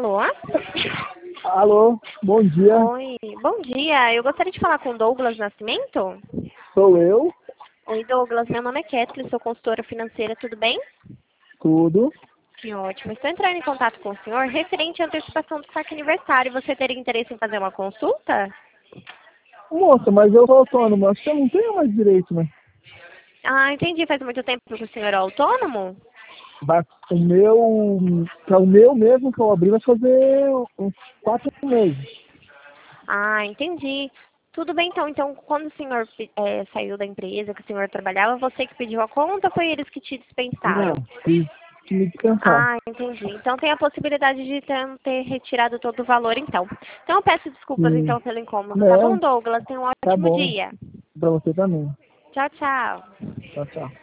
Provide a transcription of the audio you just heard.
Alô? Alô, bom dia. Oi, bom dia. Eu gostaria de falar com o Douglas Nascimento. Sou eu, Oi, Douglas. Meu nome é Kathleen, sou consultora financeira, tudo bem? tudo. Que ótimo. Estou entrando em contato com o senhor referente à antecipação do saque aniversário. Você teria interesse em fazer uma consulta? Moça, mas eu sou autônomo, acho que eu não tenho mais direito, né? Ah, entendi. Faz muito tempo que o senhor é autônomo? Que é o meu mesmo que eu abri, vai fazer uns 4 meses. Ah, entendi. Tudo bem, então. Então, quando o senhor saiu da empresa que o senhor trabalhava, você que pediu a conta ou foi eles que te Não, dispensaram? fiz que me descansar. Ah, entendi. Então tem a possibilidade de ter retirado todo o valor, então. Então eu peço desculpas, Sim. então, pelo incômodo, tá bom, Não, Douglas? Tenha um tá ótimo bom. dia. Pra você também. Tchau, tchau. Tchau, tchau.